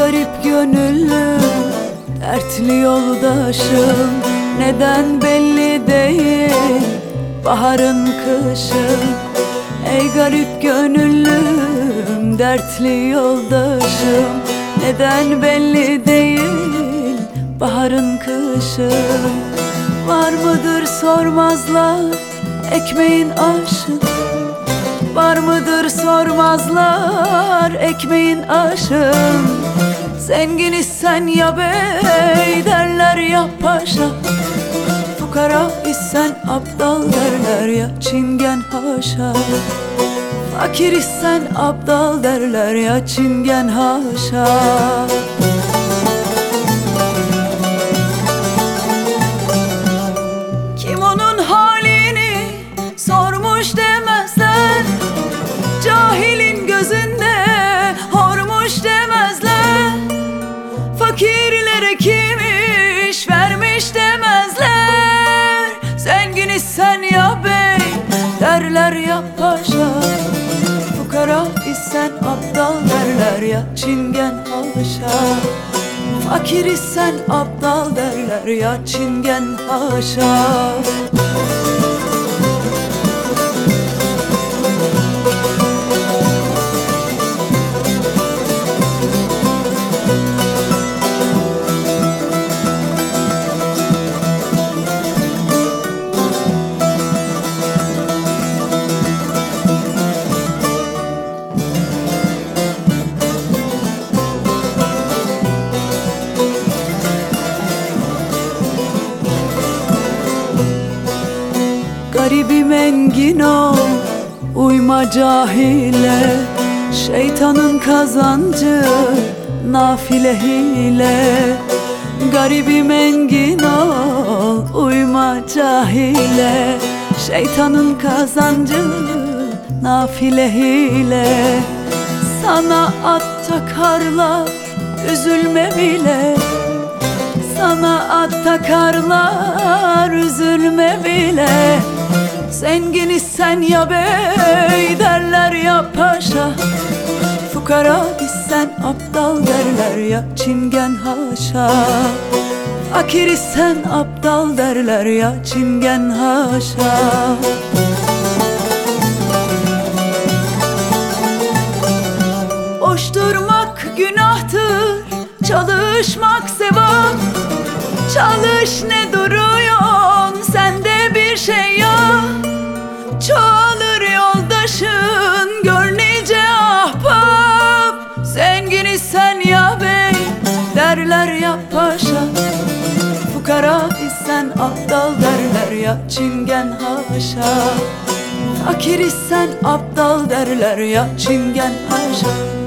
garip gönüllüm, dertli yoldaşım, neden belli değil baharın kışın. Ey garip gönüllüm, dertli yoldaşım, neden belli değil baharın kışın. Var mıdır sormazlar ekmeğin aşın, var mıdır sormazlar ekmeğin aşın. Zengin isen ya bey derler ya paşa, fukara isen abdal derler ya çingen haşa. Fakir isen abdal derler ya çingen haşa. Kim onun halini sormuş demezler, cahilin gözünde hormuş demezler. Fakirlere kim iş vermiş demezler. Zengin isen ya bey derler ya paşa, fukara isen abdal derler ya çingen haşa. Fakir isen abdal derler ya çingen haşa. Garibim engin ol, uyma cahile, şeytanın kazancı nafile hile. Garibim engin ol, uyma cahile, şeytanın kazancı nafile hile. Sana at takarlar, üzülme bile, sana at takarlar, üzülme bile. Zengin isen ya bey derler ya paşa, fukara isen abdal derler ya çingen haşa. Fakir isen abdal derler ya çingen haşa. Boş durmak günahtır, çalışmak sevap. Çalış ne duruyorsun, sende bir şey yok. Çoğalır yoldaşın, gör nice ahbap. Zengin isen ya bey derler ya paşa, fukara isen abdal derler ya çingen haşa. Fakir isen abdal derler ya çingen haşa.